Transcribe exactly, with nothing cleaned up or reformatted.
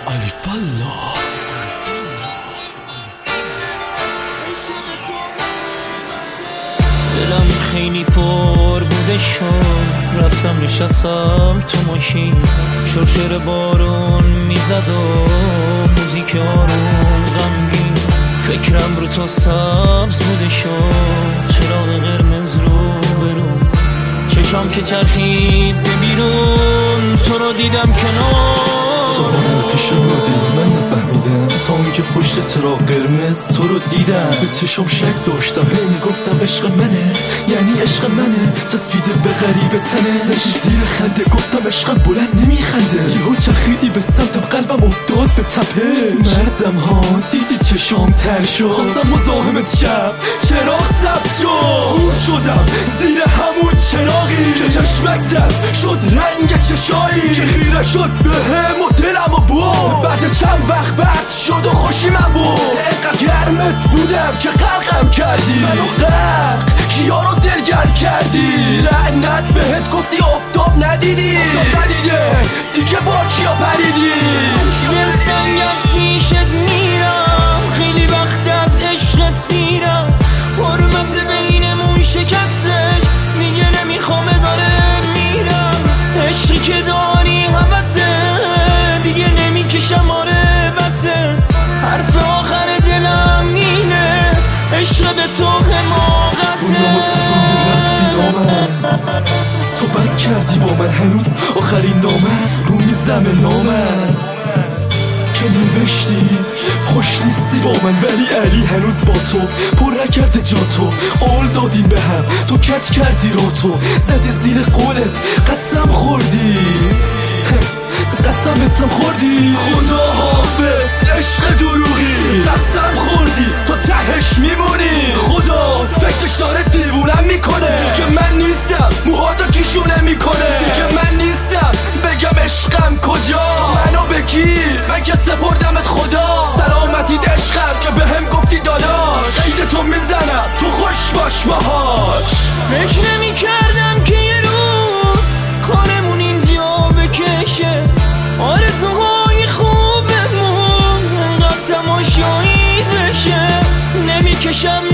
علی فلا. دلم خیلی پر بوده شد، رفتم نشستم تو ماشین، شرشر بارون میزد و موزیک آروم غمگین. فکرم رو تو سبز بوده شد، چراغ قرمز رو برون، چشام که چرخید به بیرون، تو رو دیدم کنار. تو من پیش بودی من نفهمیدم، تا اینکه پشت چراغ قرمز تو رو دیدم. به چشم شک داشتم، هی میگفتم عشق منه، یعنی عشق منه، چسبیده به غریب تنه. زدی زیر خنده گفتم عشقم بلند نمیخنده، یهو چرخیدی به سمتم قلبم افتاد به تپه. مردم ها دیدی چشام تر شد، خواستم مزاحمت شم چراغ سبز شد. خور شدم زیر همون چراغی که چشمک زد شد رنگ چشایی، که خیره شد به هم و دلم و بود. بعد چند وقت بعد شد و خوشی من بود، اینقدر گرمت بودم که غرقم کردی، منو غرق کیا رو دلگرم کردی. لعنت بهت گفتی آفتاب ندیدی، آفتاب ندیده دیگه با کیا پریدی. دل سنگ از پیشت میرم، خیلی وقت از عشقت سیرم، حرمت بینمون شکسته، دیگه نمیخوام داره میرم. عشقی که داری هوسه، دیگه نمیکشم آره بسه. حرف آخر دلم اینه، عشق به تو حماقته. تو بد کردی با من، هنوز آخرین نامه رو میزم نامه که نوشتی خوش نیستی با من، ولی علی هنوز با تو پر نکرده جا تو. قول دادیم به هم تو کج کردی رو، تو زدی زیر قولت قسم خوردی، قسمتم خوردی. خدا حافظ عشق دروغی، قسم خوردی تو تهش میمونی. خدا فکرش داره دیوونم میکنه، دیگه من نیستم موهاتو کیشونه میکنه. دیگه من نیستم بگم عشقم کجا، تو منو بگی من که سپردمت خدا. سلامتید عشقم که بهم گفتی داداش، عید تو میزنم تو خوش باش باهاش. فکر نمی کردم که یه روز کارمون اینجا بکشه، آرزوهای خوبمون انقدر تماشایی بشه. نمیکشم